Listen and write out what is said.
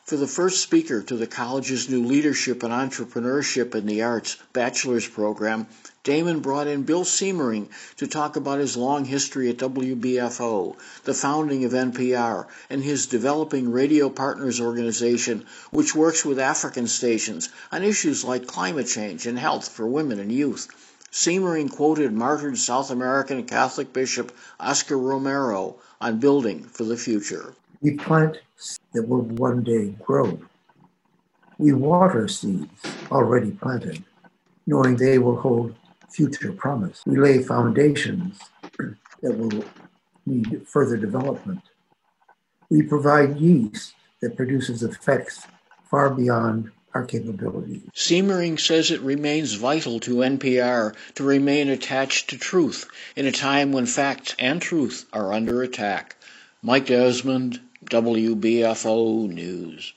For the first speaker to the college's new Leadership and Entrepreneurship in the Arts bachelor's program, Damon brought in Bill Siemering to talk about his long history at WBFO, the founding of NPR, and his developing Radio Partners organization, which works with African stations on issues like climate change and health for women and youth. Siemering quoted martyred South American Catholic Bishop Oscar Romero on building for the future. We plant seeds that will one day grow. We water seeds already planted, knowing they will hold future promise. We lay foundations that will need further development. We provide yeast that produces effects far beyond our capabilities. Siemering says it remains vital to NPR to remain attached to truth in a time when facts and truth are under attack. Mike Desmond, WBFO News.